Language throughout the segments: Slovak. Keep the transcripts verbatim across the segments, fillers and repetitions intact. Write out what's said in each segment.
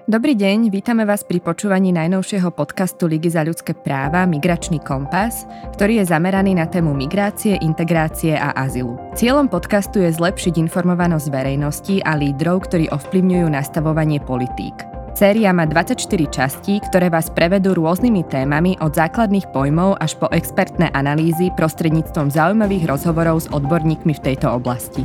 Dobrý deň, vítame vás pri počúvaní najnovšieho podcastu Ligy za ľudské práva Migračný kompas, ktorý je zameraný na tému migrácie, integrácie a azylu. Cieľom podcastu je zlepšiť informovanosť verejnosti a lídrov, ktorí ovplyvňujú nastavovanie politík. Séria má dvadsaťštyri častí, ktoré vás prevedú rôznymi témami od základných pojmov až po expertné analýzy prostredníctvom zaujímavých rozhovorov s odborníkmi v tejto oblasti.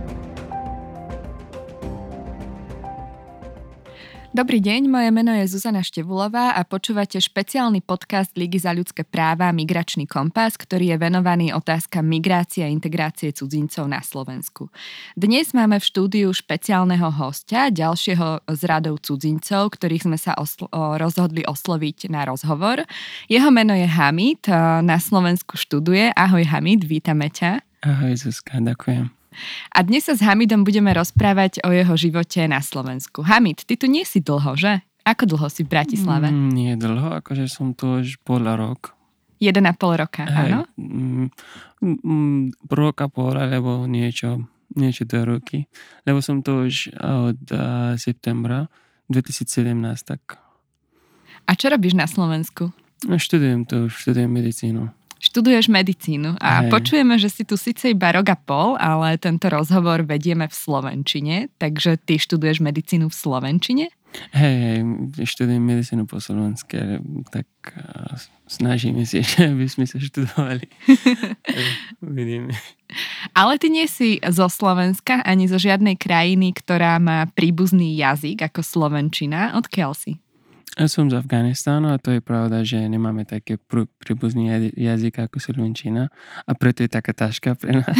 Dobrý deň, moje meno je Zuzana Števulová a počúvate špeciálny podcast Ligy za ľudské práva Migračný kompas, ktorý je venovaný otázkam migrácie a integrácie cudzincov na Slovensku. Dnes máme v štúdiu špeciálneho hostia, ďalšieho z radov cudzincov, ktorých sme sa oslo- rozhodli osloviť na rozhovor. Jeho meno je Hamid, na Slovensku študuje. Ahoj Hamid, vítame ťa. Ahoj Zuzka, ďakujem. A dnes sa s Hamidom budeme rozprávať o jeho živote na Slovensku. Hamid, ty tu nie si dlho, že? Ako dlho si v Bratislave? Mm, nie dlho, akože som tu už pol rok. Jeden a pol roka, Hej, áno? Mm, mm, rok a pol, alebo niečo, niečo do roky. Lebo som tu už od uh, septembra dvetisícsedemnásť, tak. A čo robíš na Slovensku? No, študujem tu, študujem medicínu. Študuješ medicínu a Hej. Počujeme, že si tu síce iba rok a pol, ale tento rozhovor vedieme v slovenčine, takže ty študuješ medicínu v slovenčine? Hej, hej, študujem medicínu po slovensky, tak uh, snažíme si, že by sme sa študovali. Uvidíme. Ale ty nie si zo Slovenska ani zo žiadnej krajiny, ktorá má príbuzný jazyk ako slovenčina. Odkiaľ si? Ja som z Afganistánu a to je pravda, že nemáme také pr- príbuzný jazyk ako slovenčina a preto je taká ťažká pre nás.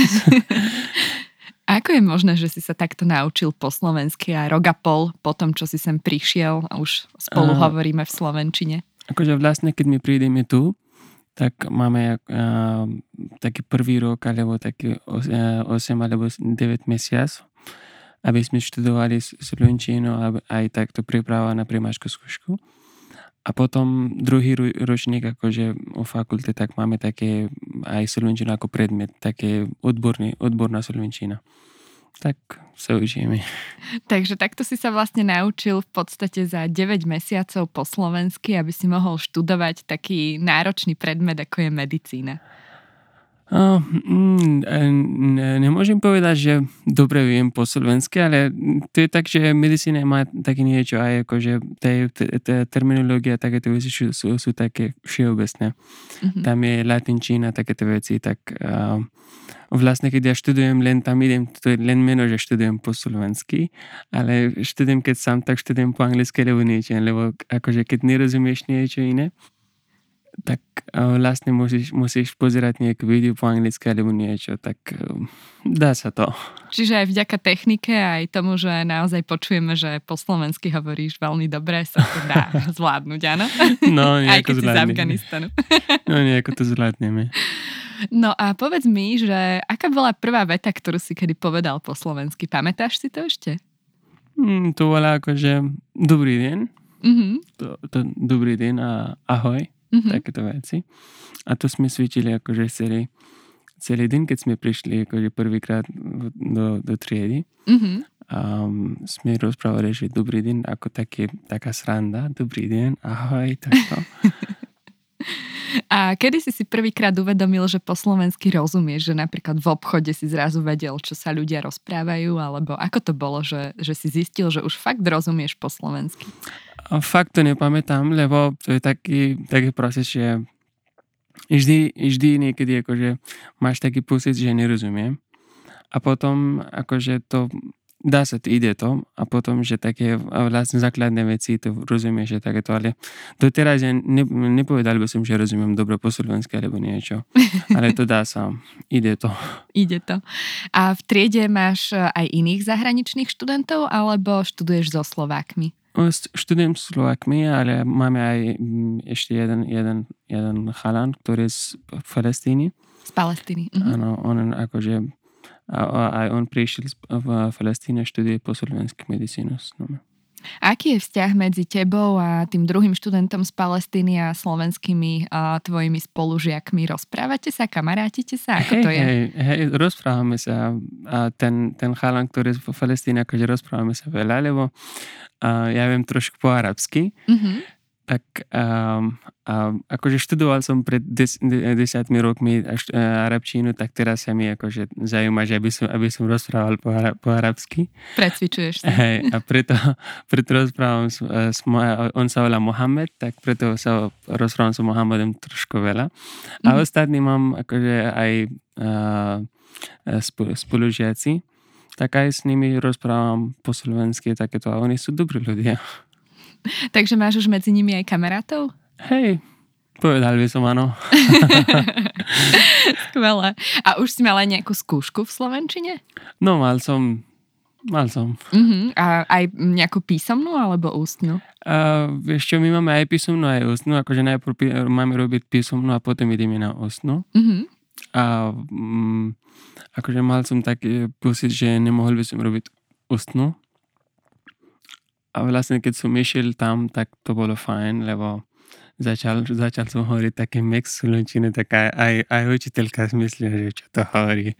Ako je možné, že si sa takto naučil po slovensky a rok a pol po tom, čo si sem prišiel a už spolu uh, hovoríme v slovenčine? Akože vlastne, keď my prídeme tu, tak máme uh, taký prvý rok alebo taký osem alebo deväť mesiacov, aby sme študovali slovenčinu a aj takto príprava na primáčku skúšku. A potom druhý ročník, akože o fakulte, tak máme také aj slovenčinu ako predmet, také odborný, odborná slovenčina. Tak sa učíme. Takže takto si sa vlastne naučil v podstate za deväť mesiacov po slovensky, aby si mohol študovať taký náročný predmet, ako je medicína. Oh, mm, ne, nemôžem povedať, že dobre viem po slovensky, ale to je tak, že medicína má také niečo aj akože tá terminológia, takéto veci sú, sú, sú také všeobecné. Mm-hmm. Tam je latinčina, takéto veci, tak uh, vlastne keď ja študujem, len tam idem, to je len meno, že študujem po slovensky, ale študujem, keď sám, tak študujem po anglicky, lebo niečo, lebo akože keď nerozumieš niečo iné, tak uh, vlastne musíš, musíš pozerať nejaké video po anglicky alebo niečo, tak uh, dá sa to. Čiže aj vďaka technike aj tomu, že naozaj počujeme, že po slovensky hovoríš veľmi dobre, sa to dá zvládnuť, áno? No, aj keď zvládneme. Si z Afganistanu. No, nejako to zvládneme. No a povedz mi, že aká bola prvá veta, ktorú si kedy povedal po slovensky? Pamätáš si to ešte? Mm, to bola akože dobrý deň. Mm-hmm. To, to dobrý deň a ahoj. Mm-hmm. Takéto veci. A to sme cvičili akože celý, celý deň, keď sme prišli akože prvýkrát do, do triedy. Mm-hmm. A sme rozprávali, že dobrý deň, ako také, taká sranda. Dobrý deň, ahoj, takto. A kedy si si prvýkrát uvedomil, že po slovensky rozumieš, že napríklad v obchode si zrazu vedel, čo sa ľudia rozprávajú, alebo ako to bolo, že, že si zistil, že už fakt rozumieš po slovensky? Fakt to nepamätám, lebo to je taký, taký proces, že vždy, vždy niekedy akože máš taký pocit, že nerozumiem. A potom akože to dá sa, to ide to a potom, že také vlastne základné veci to rozumieš, že takéto, ale doteraz ja ne, nepovedal by som, že rozumiem dobre po slovensky alebo niečo, ale to dá sa, ide to. Ide to. A v triede máš aj iných zahraničných študentov alebo študuješ so Slovákmi? Študujem s Slovákmi, ale máme aj ešte jeden, jeden, jeden chalan, ktorý je z Palestíny. Z Palestíny. Áno, mhm. on akože a aj on prišiel v Palestíne, študuje po slovensky medicínu. No. Aký je vzťah medzi tebou a tým druhým študentom z Palestíny a slovenskými a tvojimi spolužiakmi? Rozprávate sa, kamarátite sa? Ako Hej, to je? hej, hej, rozprávame sa a ten, ten chalan, ktorý je v Palestíne, akože rozprávame sa veľa, lebo a ja viem trošku po arabsky. Mhm. Tak um, um, akože študoval som pred des, de, desiatimi rokmi až, uh, arabčínu, tak teraz sa mi akože zaujíma, že aby som, aby som rozprával po, ara, po arabsky. Precvičuješ sa. Hej, a preto, preto rozprávam s, s, on sa volá Mohamed, tak preto sa rozprávam s Mohamedom trošku veľa. A Mhm. ostatní mám akože aj uh, spolu, spolužiaci, tak aj s nimi rozprávam po slovensky takéto a oni sú dobrí ľudia. Takže máš už medzi nimi aj kamarátov? Hej, povedal by som áno. Skvelé. A už si mala nejakú skúšku v slovenčine? No mal som, mal som. Uh-huh. A aj nejakú písomnú alebo ústnu? A vieš čo, my máme aj písomnú, aj ústnu, akože najprv pí- máme robiť písomnú a potom ideme na ústnu. Uh-huh. A mm, akože mal som taký pocit, že nemohol by som robiť ústnu. A vlastne keď som išiel tam, tak to bolo fajn, lebo začal, začal som hovoriť taký mix slovenčiny, tak aj, aj, aj učiteľka si myslela, že čo to hovorí.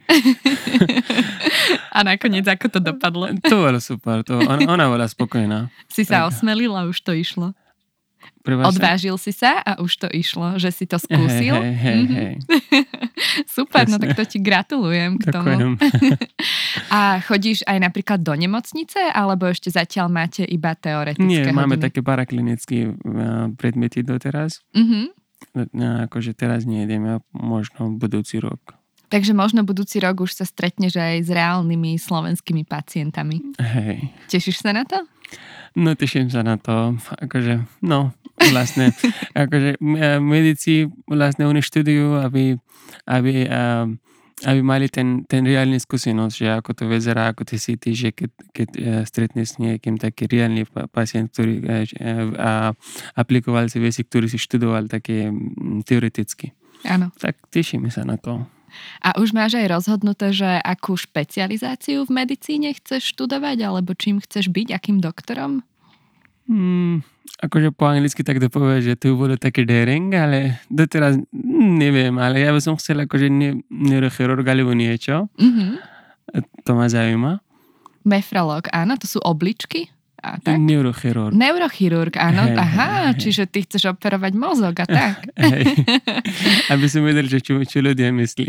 A nakoniec ako to dopadlo? To bolo super, to, ona, ona bola spokojná. Si sa Tak. osmelil a už to išlo? Prvá sa- Odvážil si sa a už to išlo, že si to skúsil? Hej, hej, Mhm. hej. Super, no Presne. tak to ti gratulujem k tomu. Ďakujem. A chodíš aj napríklad do nemocnice, alebo ešte zatiaľ máte iba teoretické Nie, hodiny? máme také paraklinické uh, predmety doteraz. Mhm. No, akože teraz nejdeme, možno budúci rok. Takže možno budúci rok už sa stretneš aj s reálnymi slovenskými pacientami. Hej. Tešíš sa na to? No, teším sa na to. Akože, no, vlastne, akože eh, medici vlastne oni študujú, aby, aby, eh, aby mali ten, ten reálny skúsenosť, že ako to vyzerá, ako ty cítiš, že keď, keď eh, stretneš s niekým taký reálny pa- pacient, ktorý eh, eh, a aplikoval si veci, ktorý si študoval také mm, teoreticky. Áno. Tak tešíme sa na to. A už máš aj rozhodnuté, že akú špecializáciu v medicíne chceš študovať, alebo čím chceš byť, akým doktorom? Hmm, akože po anglicky tak to povie, že to bolo také daring, ale doteraz mm, neviem, ale ja by som chcel akože ne, neurochirurg alebo niečo. Mhm. To ma zaujíma. Nefrológ, áno, to sú obličky? A tak? Neurochirurg. Neurochirurg, áno. Hej, Aha, hej, hej. čiže ty chceš operovať mozog a tak. Hej. Aby som vedel, že čo, čo ľudia myslí.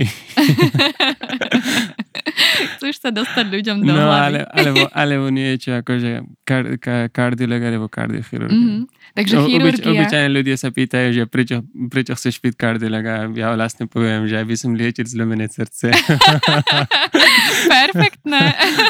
Chceš sa dostať ľuďom do No, hlavy. ale, alebo, alebo niečo akože kar, ka, kardiolog alebo kardiochirurg. Mhm. Takže O- obyč, chirurgia. obyčajne ľudia sa pýtajú, že prečo, prečo chceš byť kardiolog a ja vlastne poviem, že aby som liečil zlomené srdce. Perfektné.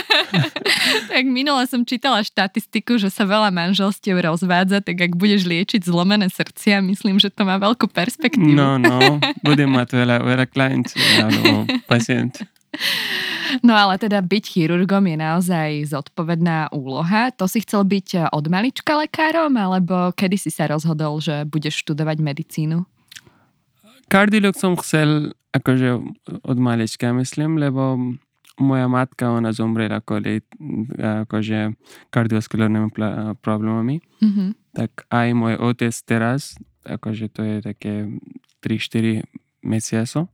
Tak minule som čítala štatistiku, že sa veľa manželstiev rozvádza, tak ak budeš liečiť zlomené srdcia, myslím, že to má veľkú perspektívu. No, no, budem mať veľa, veľa klient alebo pacient. No ale teda byť chirurgom je naozaj zodpovedná úloha. To si chcel byť od malička lekárom, alebo kedy si sa rozhodol, že budeš študovať medicínu? Kardiolog som chcel akože od malička, myslím, lebo moja matka, ona zomrela kvôli akože kardiovaskulárnymi pl- problémami. Mhm. Tak aj môj otec teraz, akože to je také tri štyri mesiaco.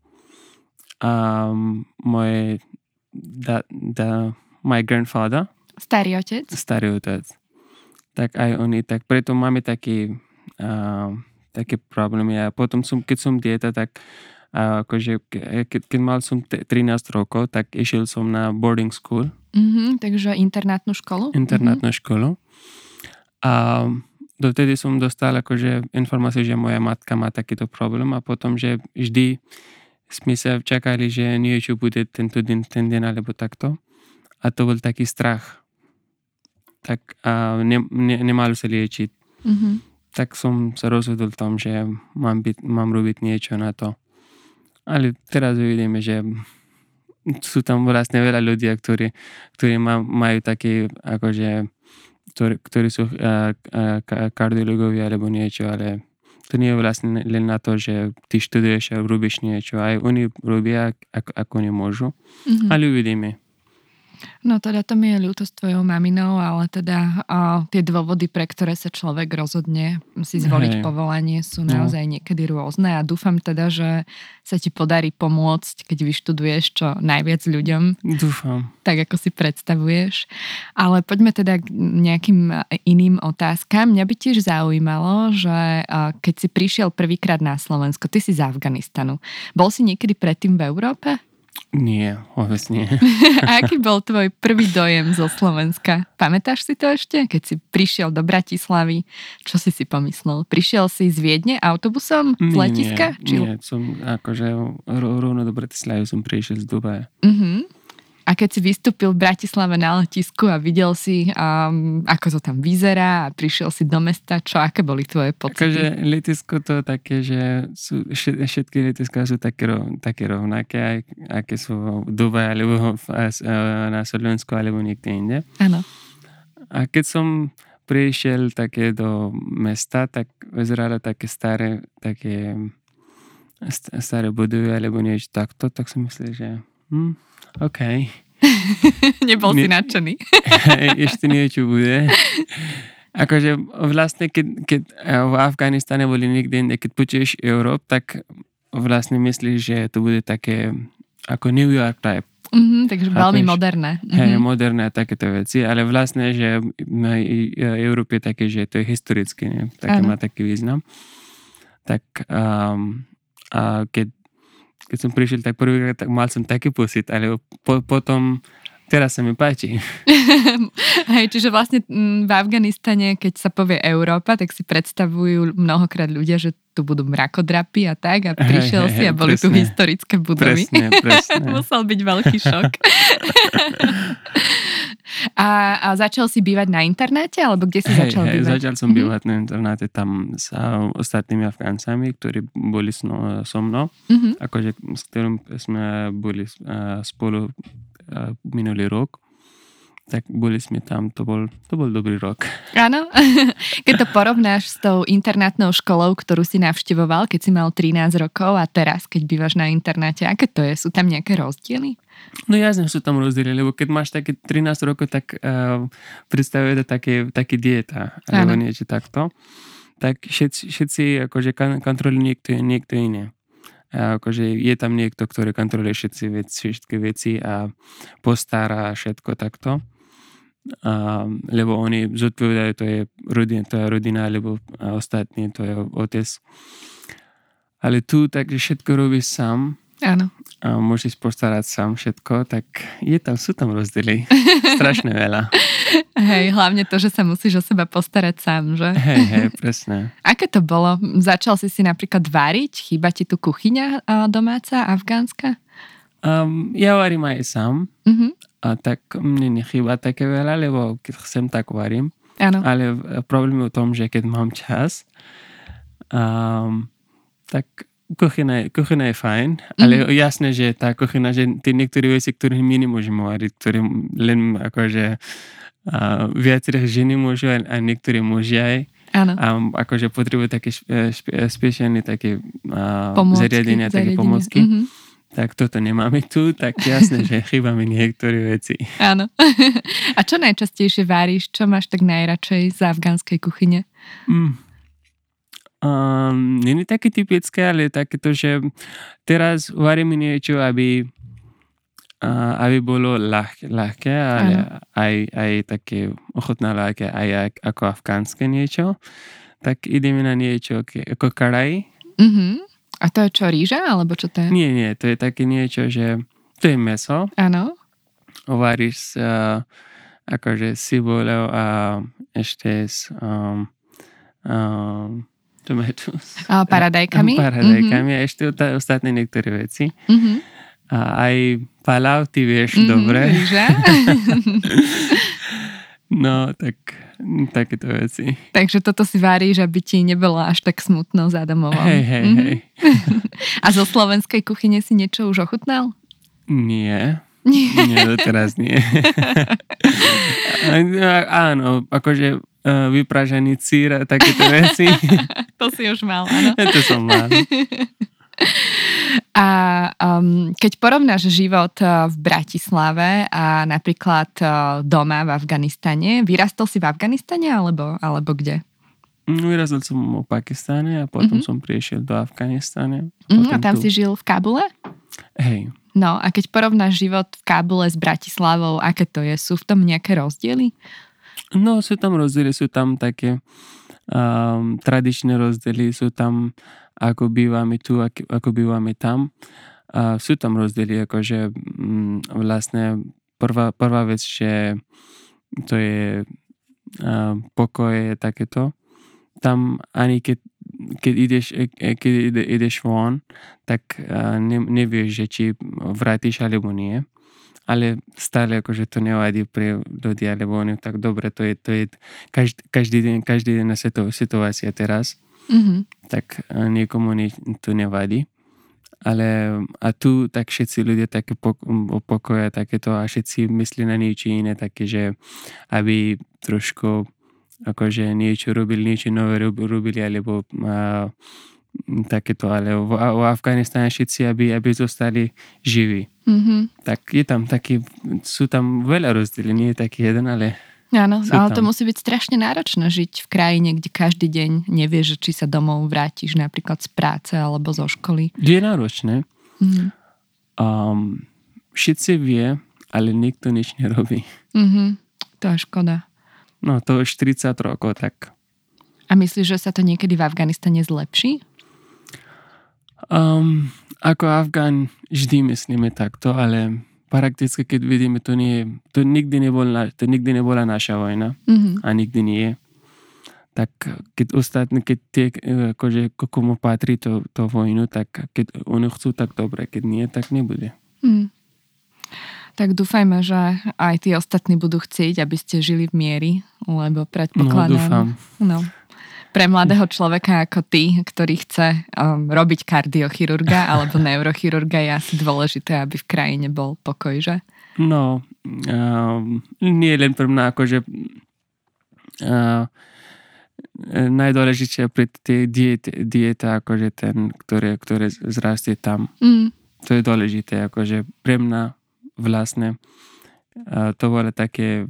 A moje da, da, my grandfather, Starý otec? starý otec, tak aj oni, tak preto máme taký, uh, také problémy. A potom som, keď som dieta, tak uh, akože, ke- keď, keď mal som t- trinásť rokov, tak išiel som na boarding school, Mhm, takže internátnu školu? internátnu školu. A dotedy som dostal akože informáciu, že moja matka má takýto problém a potom, že vždy sme sa čakali, že niečo bude tento deň, ten deň alebo takto. A to bol taký strach. Tak a ne, ne, nemalo sa liečiť. Mhm. Tak som sa rozhodol v tom, že mám, byť, mám robiť niečo na to. Ale teraz uvidíme, že sú tam vlastne veľa ľudí, ktorí, ktorí má, majú taký, akože, ktorí, ktorí sú uh, uh, kardiológovia alebo niečo, ale to nie je vlastne len na to, že ty študuješ a robíš niečo. Aj oni robia, ako, ako nemôžu. Mhm. Ale uvidíme. No teda to mi je ľúto s tvojou maminou, ale teda o, tie dôvody, pre ktoré sa človek rozhodne si zvoliť Hej. povolanie, sú naozaj no. niekedy rôzne a dúfam teda, že sa ti podarí pomôcť, keď vyštuduješ čo najviac ľuďom. Dúfam. Tak, ako si predstavuješ. Ale poďme teda k nejakým iným otázkam. Mňa by tiež zaujímalo, že keď si prišiel prvýkrát na Slovensko, ty si z Afganistanu. Bol si niekedy predtým v Európe? Nie, vôbec nie. A aký bol tvoj prvý dojem zo Slovenska? Pamätáš si to ešte? Keď si prišiel do Bratislavy, čo si si pomyslel? Prišiel si z Viedne autobusom z letiska? Nie, Či... nie, som akože rovno do Bratislavy som prišiel z Dubaja. Mhm. A keď si vystúpil v Bratislave na letisku a videl si, um, ako to tam vyzerá a prišiel si do mesta, čo, aké boli tvoje pocity? Akože letisko to také, že sú, všetky letiská sú také, také rovnaké, aj, aké sú v Dubaji, alebo v, na Slovensku, alebo niekde inde. Áno. A keď som prišiel také do mesta, tak vyzeralo také staré, také staré budovy, alebo niečo takto, tak som myslel, že hm, OK. Nebol si nadšený. Ešte niečo bude. Akože vlastne, keď, keď v Afganistane boli niekde inde, keď počuješ Európ, tak vlastne myslíš, že to bude také ako New York type. Mm-hmm, takže veľmi moderné. Mm-hmm. Hej, moderné takéto veci, ale vlastne, že na Európe je také, že to je historické, ne? Také má taký význam. Tak um, a keď Keď som prišiel tak prvýkrát, tak mal som taký pocit, ale po, potom teraz sa mi páči. Hej, čiže vlastne v Afganistane, keď sa povie Európa, tak si predstavujú mnohokrát ľudia, že tu budú mrakodrapy a tak a prišiel hej, si a boli presne, tu historické budovy. Presne, presne. Musel byť veľký šok. A, a začal si bývať na internáte, alebo kde si hej, začal hej, bývať? Začal som bývať mm-hmm. na internáte tam s ostatnými Afgáncami, ktorí boli so, so mnou, mm-hmm. akože s ktorým sme boli uh, spolu uh, minulý rok. Tak boli sme tam, to bol, to bol dobrý rok. Áno. Keď to porovnáš s tou internátnou školou, ktorú si navštevoval, keď si mal trinásť rokov a teraz, keď bývaš na internáte, aké to je? Sú tam nejaké rozdiely? No jasne sú tam rozdiely, lebo keď máš také trinásť rokov, tak uh, predstavuje to také, také dieta, alebo ano. Niečo takto. Tak všetci, všetci akože kontrolujú niekto, niekto iné. A akože je tam niekto, ktorý kontroluje všetci veci, všetky veci a postará všetko takto. A, lebo oni zodpovedajú, to je rodina, to je rodina, alebo ostatní, to je otec. Ale tu takže všetko robíš sám. Áno. A môžeš postarať sám všetko, tak je tam, sú tam rozdiely. Strašne veľa. Hej, hlavne to, že sa musíš o seba postarať sám, že? Hej, hej, presne. Aké to bolo? Začal si si napríklad váriť? Chýba ti tu kuchyňa domáca, afgánska? Um, ja varím aj sám. Uh-huh. A tak mne nechýba také veľa, lebo keď chcem, tak varím. Áno. Ale problém je v tom, že keď mám čas, um, tak kuchyna, kuchyna je fajn, mm-hmm. ale jasné, že tá kuchyna, že tie niektoré veci, ktoré my nemôžeme variť, ktoré len akože uh, viacerých ženy môžu a niektoré muži aj. Áno. A akože potrebujú také špe, špeciálne také uh, zariadenia, také pomocky. Mm-hmm. Tak toto nemáme tu, tak jasné, že chýba mi niektoré veci. Áno. A čo najčastejšie váriš? Čo máš tak najradšej z afgánskej kuchyne? Mm. Um, nie je také typické, ale takéto, že teraz varíme niečo, aby, uh, aby bolo ľahké, ľahké ale aj, aj také ochotná ľahké, aj ako afgánske niečo. Tak ideme na niečo ako karaj. Mhm. A to je čo, rýža, alebo čo to je? Nie, nie, to je také niečo, že to je mäso. Áno. Ovaríš uh, akože cibuľou a ešte s um, um, tomatus. A paradajkami? Paradajkami mm-hmm. a ešte ostatné niektoré veci. Mm-hmm. A aj palav, ty vieš mm-hmm, dobre. Rýža. No, tak takéto veci. Takže toto si váriš, aby ti nebolo až tak smutno za domovom. Hej, hej, mm-hmm. hej. A zo slovenskej kuchyne si niečo už ochutnal? Nie. Nie, doteraz nie. Áno, akože uh, vypražaný sír a takéto veci. To si už mal, áno. To som mal. A um, keď porovnáš život v Bratislave a napríklad doma v Afganistane, vyrastol si v Afganistane alebo, alebo kde? Vyrastol som v Pakistane a potom mm-hmm. som prišiel do Afganistane. A, mm, a tam tu... si žil v Kábule? Hej. No a keď porovnáš život v Kábule s Bratislavou, aké to je? Sú v tom nejaké rozdiely? No, sú tam rozdiely, sú tam také um, tradičné rozdiely, sú tam ako bývame tu, ako, ako bývame tam. A sú tam rozdiely, akože m, vlastne prvá, prvá vec, že to je uh, pokoj, takéto. Tam ani keď, keď, ideš, keď ide, ideš von, tak uh, ne, nevieš, že či vrátiš alebo nie. Ale stále akože to nevadí pre ľudí, alebo oni tak dobre, to je, to je každý, každý deň, každý deň situácia teraz. Mm-hmm. Tak niekomu ne, to nevadí. Ale a tu tak všetci ľudia také pokoja takéto a všetci myslí na niečo iné, také, že aby trošku akože niečo robili, niečo nové robili, alebo a, takéto, ale v, v Afganistane všetci, aby, aby zostali živí. Mm-hmm. Tak je tam taký, sú tam veľa rozdielí, nie je taký jeden, ale áno, ale to musí byť strašne náročné žiť v krajine, kde každý deň nevieš, či sa domov vrátiš napríklad z práce alebo zo školy. Je náročné. Mm-hmm. Um, všetci vie, ale nikto nič nerobí. Mm-hmm. To je škoda. No, to už štyridsať rokov, tak. A myslíš, že sa to niekedy v Afganistane zlepší? Um, ako Afgán vždy myslíme takto, ale prakticky, keď vidíme, to nie to nikdy nebola, to nikdy nebola naša vojna. Mm-hmm. A nikdy nie je. Tak keď ostatní, keď tie, akože komu patrí to, to vojnu, tak keď oni chcú, tak dobre, keď nie, tak nebude. Mm. Tak dúfajme, že aj tí ostatní budú chcieť, aby ste žili v miery, lebo predpokladám. No, dúfam. No. Pre mladého človeka ako ty, ktorý chce um, robiť kardiochirurga alebo neurochirurga, je asi dôležité, aby v krajine bol pokoj, že? No, um, nie len pre mňa, akože uh, najdôležitejšie pri tej diete, dieta, akože ten, ktoré, ktoré zrastie tam. Mm. To je dôležité, akože pre mňa vlastne uh, to bolo také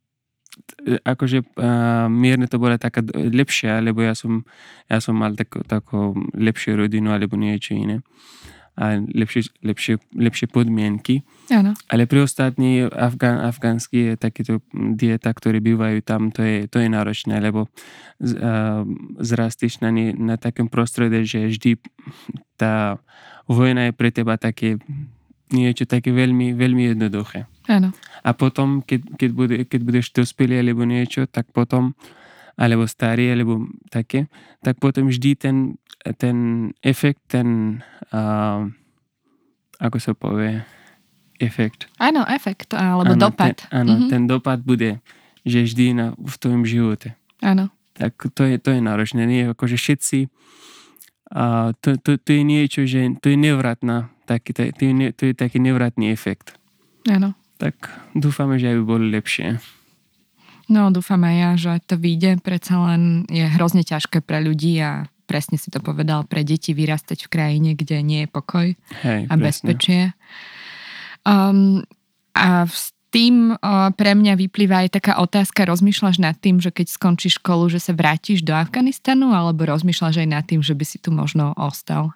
akože uh, mierne to bola taká lepšia, lebo ja som, ja som mal takú, takú lepšiu rodinu alebo niečo iné a lepšie, lepšie, lepšie podmienky. Áno. Ale pri ostatní Afgán, afgánsky takéto dieta, ktoré bývajú tam, to je, to je náročné, lebo z, uh, zrastíš na, ne, na takém prostredí, že vždy tá vojna je pre teba také niečo také veľmi, veľmi jednoduché. Áno. A potom, keď, keď, bude, keď budeš dospelý alebo niečo, tak potom, alebo starý, alebo také, tak potom vždy ten, ten efekt, ten, uh, ako sa povie, efekt. Áno, efekt, alebo áno, dopad. Ten, áno, mm-hmm. ten dopad bude, že vždy na, v tvojom živote. Áno. Tak to je, to je náročné. Nie, akože všetci, uh, to, to, to je niečo, že to je nevratná, taký, to, je, to je taký nevratný efekt. Áno. Tak dúfame, že aj by bolo lepšie. No, dúfam aj ja, že to vyjde. Predsa len je hrozne ťažké pre ľudí a presne si to povedal, pre deti vyrastať v krajine, kde nie je pokoj Hej, a presne. bezpečie. Um, a s tým uh, pre mňa vyplýva aj taká otázka, rozmýšľaš nad tým, že keď skončíš školu, že sa vrátiš do Afganistanu, alebo rozmýšľaš aj nad tým, že by si tu možno ostal?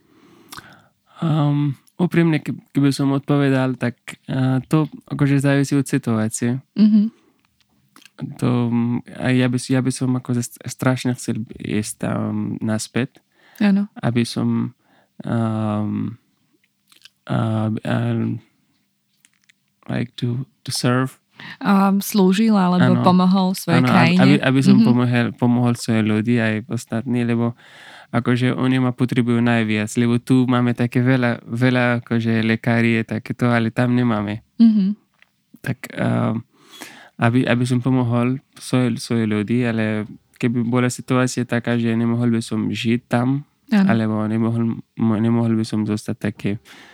Um, úprimne, keby som odpovedal, tak uh, to akože závisí od situácie. Mm-hmm. To, a ja, by, ja by som ako strašne chcel ísť tam naspäť. Áno. Aby som um, uh, uh, like to, to serve. Um, slúžil alebo ano, pomohol svojej ano, krajine. Aby, aby som mm-hmm. pomohol, pomohol svojej ľudí aj ostatní, lebo akože oni ma potrebujú najviac, lebo tu máme také veľa, veľa akože lekári je takéto, ale tam nemáme. Mm-hmm. Tak uh, aby, aby som pomohol svoje, svoje ľudí, ale keby bola situácia taká, že nemohol by som žiť tam, ano. Alebo nemohol, nemohol by som zostať také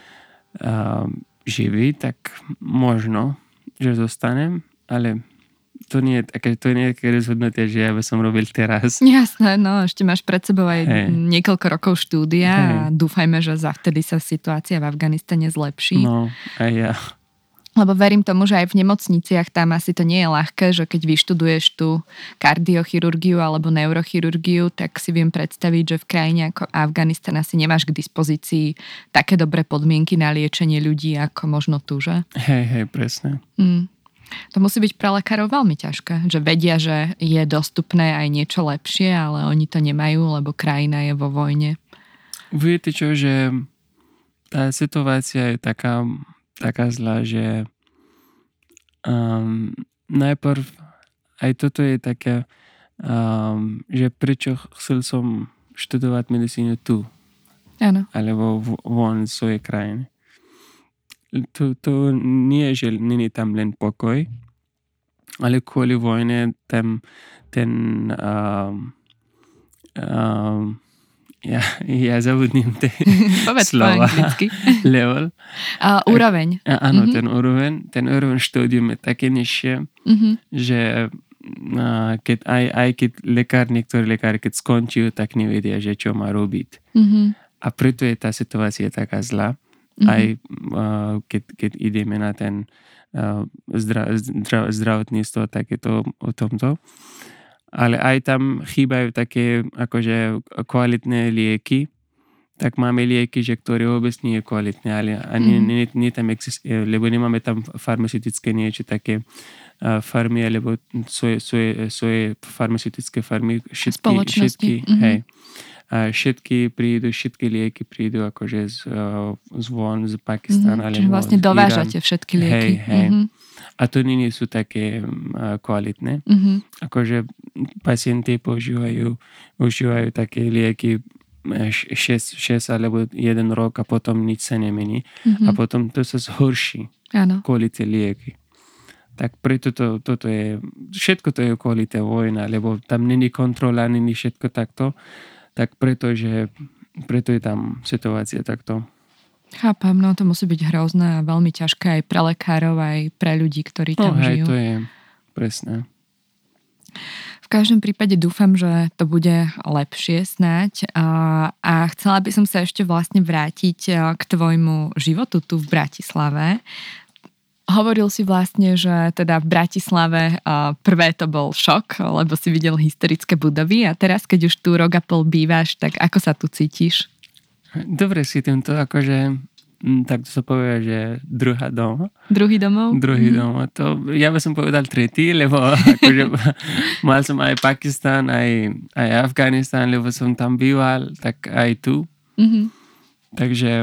uh, živý, tak možno, že zostanem, ale to nie je také, to nie je také rozhodnutie, že ja by som robil teraz. Jasné, no, ešte máš pred sebou aj Hej. niekoľko rokov štúdia Hej. a dúfajme, že zavtedy sa situácia v Afganistane zlepší. No, aj ja. Lebo verím tomu, že aj v nemocniciach tam asi to nie je ľahké, že keď vyštuduješ tú kardiochirurgiu alebo neurochirurgiu, tak si viem predstaviť, že v krajine ako Afganistan asi nemáš k dispozícii také dobré podmienky na liečenie ľudí, ako možno tu, že? Hej, hej, presne. Mm. To musí byť pre lekárov veľmi ťažké, že vedia, že je dostupné aj niečo lepšie, ale oni to nemajú, lebo krajina je vo vojne. Viete čo, že tá situácia je taká, taká zlá, že um, najprv aj toto je také, um, že prečo chcel som študovať medicínu tu, Áno. alebo von z svojej krajiny. To, to nie je, že není tam len pokoj, ale kvôli vojne tam ten um, um, ja, ja zabudnem tie Povedz po slova. anglicky. Level. A úroveň. A, áno, Mhm. ten úroveň, ten úroveň štúdium je také nižšie, Mhm. že uh, keď, aj, aj keď lekár, niektorí lekári, keď skončujú, tak nevedia, že čo má robiť. Mhm. A preto je tá situácia taká zlá. Mhm. Aj uh, keď, keď ideme na ten uh, zdra, zdra, zdravotníctvo, tak je to o tomto. Ale aj tam chýbajú také akože kvalitné lieky. Tak máme lieky, že ktoré vôbec nie je kvalitné, ale ani Mhm. nie, nie tam exist, lebo nemáme tam farmaceutické niečo také uh, farmy, alebo svoje, svoje, svoje farmaceutické farmy. Všetky, Spoločnosti. všetky, Mhm. hej. A všetky prídu, všetky lieky prídu akože z, uh, z von, z Pakistánu, Mhm. alebo Čiže vlastne z dovážate Iránu. všetky lieky. Hej, hej. Mhm. A to nie sú také uh, kvalitné. Mhm. Akože pacienti používajú, užívajú také lieky šesť alebo jeden rok a potom nič sa nemení. Mhm. A potom to sa zhorší Áno. kvôli tie lieky. Tak preto to, toto je, všetko to je kvôli tej vojna, lebo tam není kontrola, není všetko takto. Tak preto, že preto je tam situácia takto. Chápam, no to musí byť hrozné a veľmi ťažké aj pre lekárov, aj pre ľudí, ktorí No tam hej, žijú. to je presné. V každom prípade dúfam, že to bude lepšie snáď. A, a chcela by som sa ešte vlastne vrátiť k tvojmu životu tu v Bratislave. Hovoril si vlastne, že teda v Bratislave a prvé to bol šok, lebo si videl historické budovy a teraz, keď už tu rok a pol bývaš, tak ako sa tu cítiš? Dobre si týmto, akože tak to sa povie, že druhá doma. Druhý domov? Druhý Mhm. doma. To, ja by som povedal tretí, lebo akože mal som aj Pakistan, aj, aj Afganistan, lebo som tam býval, tak aj tu. Mhm. Takže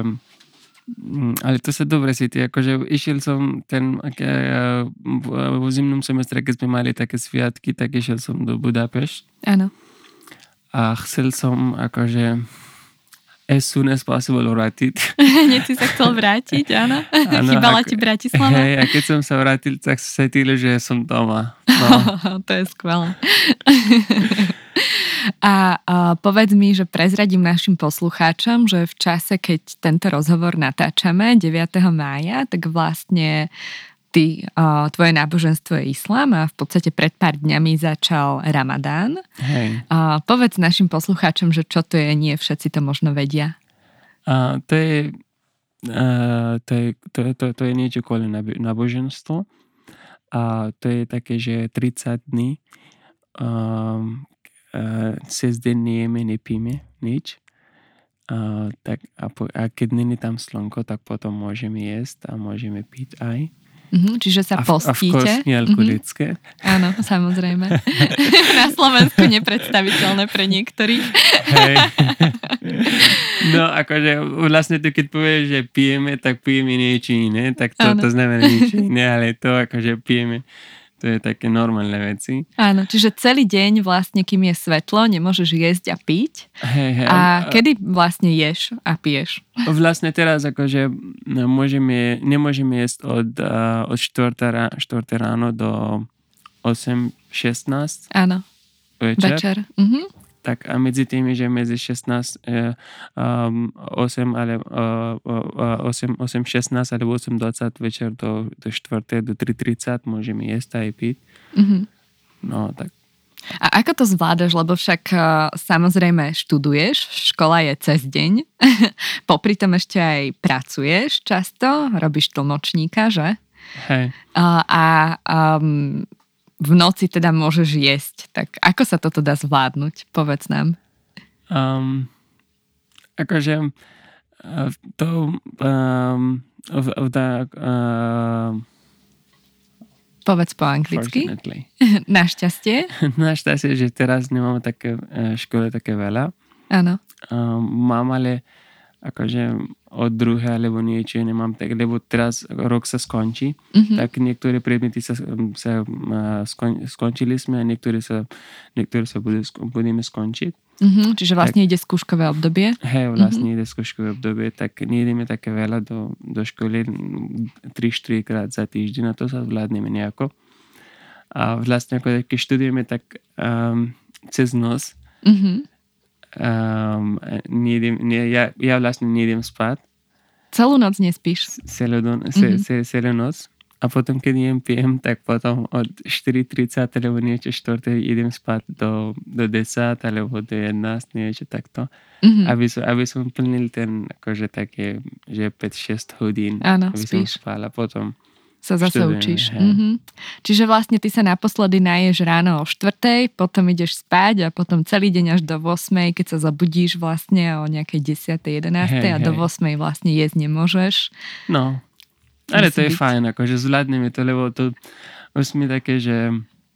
ale to sa dobre cíti, akože išiel som ten uh, vo zimnom semestre, keď sme mali také sviatky, tak išiel som do Budapešť. Áno. A chcel som akože as soon as possible vrátiť. Hneď si sa chcel vrátiť, áno? Áno, Chýbala ako- ti Bratislava? Hej, a keď som sa vrátil, tak sa cítil, že som doma. No. To je skvelé. A, a povedz mi, že prezradím našim poslucháčom, že v čase, keď tento rozhovor natáčame deviateho mája, tak vlastne ty, a, tvoje náboženstvo je islám a v podstate pred pár dňami začal Ramadán. Hej. A povedz našim poslucháčom, že čo to je, nie všetci to možno vedia. A to je, a, to je, to je, to, to je niečo kvôli nábo- náboženstvo. A to je také, že tridsať dní um, Uh, cez deň nejeme, nepíme nič. Uh, tak, a, po, a keď není tam slnko, tak potom môžeme jesť a môžeme piť aj. Mhm, čiže sa A, v- a v postíte. kostni alkoholické. Áno, samozrejme. Na Slovensku nepredstaviteľné pre niektorých. Hej. No akože vlastne to, keď povieš, že pijeme, tak pijeme niečo iné, tak to, Áno. to znamená niečo iné, ale to akože pijeme, to je také normálne veci. Áno, čiže celý deň vlastne, kým je svetlo, nemôžeš jesť a piť. Hej, hej. A kedy vlastne ješ a piješ? Vlastne teraz akože môžeme, nemôžeme jesť od, uh, od štvrté ráno do osem šestnásť Áno, večer. večer. Mhm. tak a medzi tým, že medzi šestnásť, um, osem, ale, uh, uh, osem, osem šestnásť alebo osem dvadsať večer do, do štvrtej, do tri tridsať môžeme jesť aj piť. Mm-hmm. No, tak. A ako to zvládaš, lebo však uh, samozrejme študuješ, škola je cez deň, popri tom ešte aj pracuješ často, robíš tlmočníka, že? Hej. Uh, a um, v noci teda môžeš jesť. Tak ako sa toto dá zvládnuť? Povedz nám. Um, akože to um, v, v, uh, Povedz po anglicky. Našťastie. Našťastie, že teraz nemáme také školy také veľa. Áno. Um, mám ale akože od druhé alebo niečo nemám tak, lebo teraz rok sa skončí, mm-hmm. tak niektoré predmety sa, sa skon, skončili sme a niektoré sa, niektoré sa bude, budeme skončiť. Mm-hmm, čiže vlastne tak, ide skúškové obdobie? Hej, vlastne mm-hmm. ide skúškové obdobie, tak nejdeme také veľa do, do školy, tri štyri krát za týždeň, a to sa zvládneme nejako. A vlastne ako keď študujeme, tak um, cez noc mm-hmm. Um, nejdem, ne, ja, ja vlastne nejdem spať. Celú noc nespíš? Celú, mm-hmm. ce, celú noc. A potom, keď jem, pijem, tak potom od štyri tridsať alebo niečo štvrté idem spať do, do desať alebo do jedenásť, niečo takto. Mm-hmm. Aby, som, aby som plnil ten, akože také, že päť šesť hodín. Áno, aby spíš. som spal a potom sa zase učíš. Mm-hmm. Čiže vlastne ty sa naposledy naješ ráno o štvrtej, potom ideš spať a potom celý deň až do ôsmej, keď sa zabudíš vlastne o nejakej desiatej, jedenástej hey, a do ôsmej vlastne jesť nemôžeš. No, ale to je byť fajn, akože zvládneme to, lebo to už sme také, že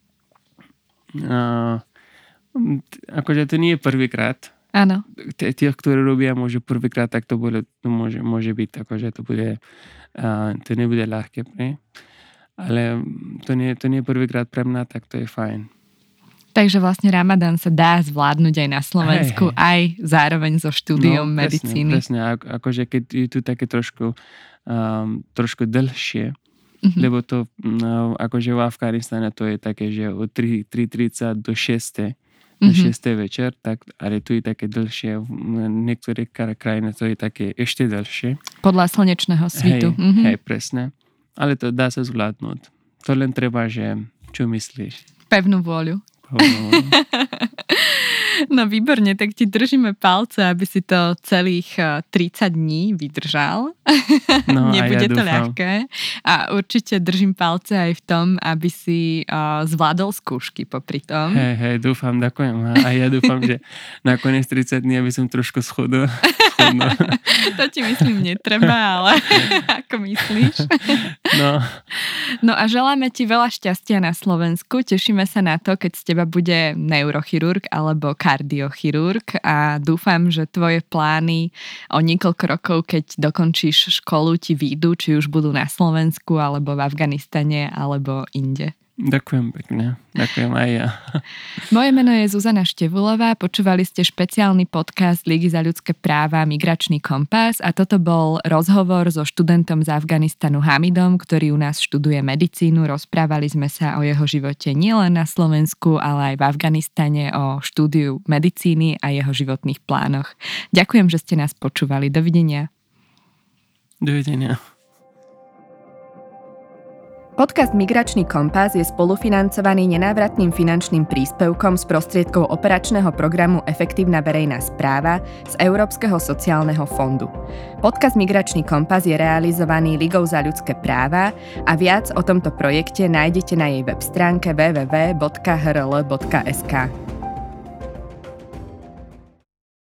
uh, akože to nie je prvýkrát. Áno. Tých, ktorí robia môžu prvýkrát, tak to, bude, to môže, môže byť, akože to bude Uh, to nebude ľahké, ne? Ale to nie, to nie je prvýkrát pre mňa, tak to je fajn. Takže vlastne Ramadán sa dá zvládnuť aj na Slovensku, hej, hej. aj zároveň so štúdiom no, medicíny. Presne, presne. Akože keď je tu také trošku, um, trošku dlhšie, mm-hmm. lebo to no, akože v Afganistane to je také, že od tri tridsať do šesť do mm-hmm. šesť večer, tak, ale tu je také dlhšie. V niektorých krajinách to je také ešte dlhšie. Podľa slnečného svitu. Hej, mm-hmm. hej, presne. Ale to dá sa zvládnuť. To len treba, že čo myslíš? Pevnú vôľu. Pevnú vôľu. No výborne, tak ti držíme palce, aby si to celých tridsať dní vydržal. No, nebude ja to dúfam. ľahké. A určite držím palce aj v tom, aby si uh, zvládol skúšky popri tom. Hej, hej, dúfam, ďakujem. A ja dúfam, že nakoniec tridsať dní, aby som trošku schodol. To ti myslím netreba, ale ako myslíš? No. No a želáme ti veľa šťastia na Slovensku. Tešíme sa na to, keď z teba bude neurochirurg alebo kardiochirurg a dúfam, že tvoje plány o niekoľko rokov, keď dokončíš školu, ti výjdu, či už budú na Slovensku alebo v Afganistane alebo inde. Ďakujem pekne. Ďakujem aj ja. Moje meno je Zuzana Števulová, počúvali ste špeciálny podcast Ligy za ľudské práva Migračný kompas a toto bol rozhovor so študentom z Afganistanu Hamidom, ktorý u nás študuje medicínu. Rozprávali sme sa o jeho živote nielen na Slovensku, ale aj v Afganistane, o štúdiu medicíny a jeho životných plánoch. Ďakujem, že ste nás počúvali. Dovidenia. Dovidenia. Podcast Migračný kompas je spolufinancovaný nenávratným finančným príspevkom z prostriedkov operačného programu Efektívna verejná správa z Európskeho sociálneho fondu. Podcast Migračný kompas je realizovaný Ligou za ľudské práva a viac o tomto projekte nájdete na jej web stránke w w w bodka h r l bodka s k.